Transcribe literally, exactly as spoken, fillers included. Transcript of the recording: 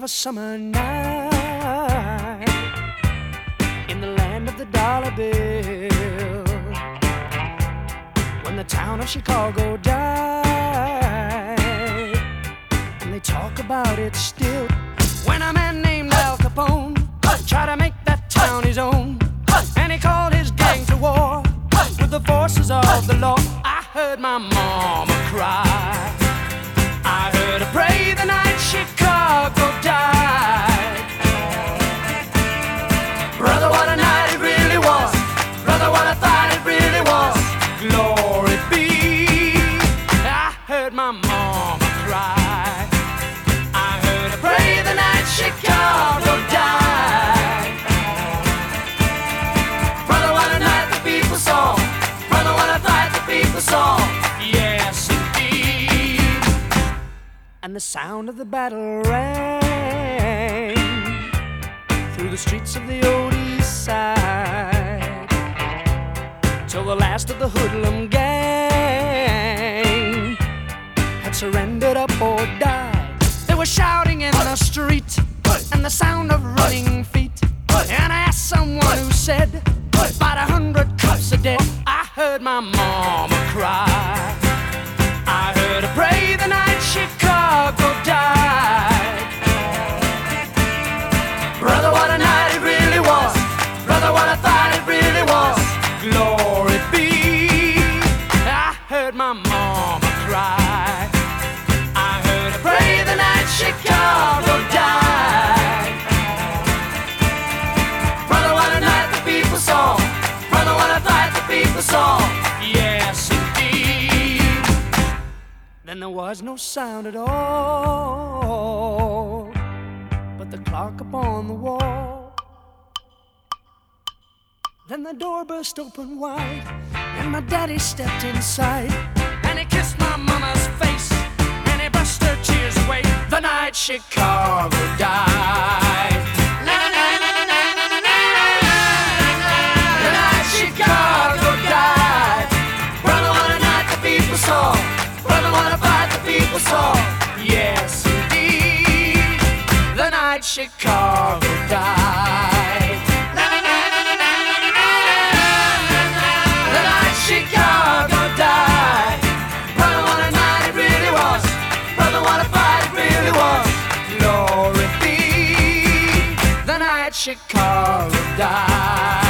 a summer night in the land of the dollar bill, when the town of Chicago died, and they talk about it still. When a man named Al Capone tried to make that town his own, and he called his gang to war with the forces of the law, I heard my mama cry. I heard her pray the night Chicago died. Brother, what a night it really was. Brother, what I thought it really was. Glory be. I heard my mama cry. I heard her pray the night Chicago died. Brother, what a night the people saw. Brother, what I thought the people saw. Yes, indeed. And the sound of the battle rang through the streets of the old east side, till the last of the hoodlum gang had surrendered up or died. They were shouting in the street and the sound of running feet, and I asked someone who said about a hundred cups a day. I heard my mama cry. I heard her pray the night Chicago died. Brother, what a night it really was. Brother, what I thought it really was. Glory be. I heard my mama cry. I heard her pray the night Chicago died. Brother, what a night the people saw. Brother, what I thought the people saw. Yes, indeed. Then there was no sound at all but the clock upon the wall. Then the door burst open wide and my daddy stepped inside, and he kissed my mama's face and he brushed her tears away. The night Chicago died. The night Chicago died. Brother, what a night the people saw. Brother, what a fight the people saw. Yes, indeed. The night Chicago died. The night Chicago died. Brother, what a night it really was. Brother, what a fight it really was. Glory be. The night Chicago died.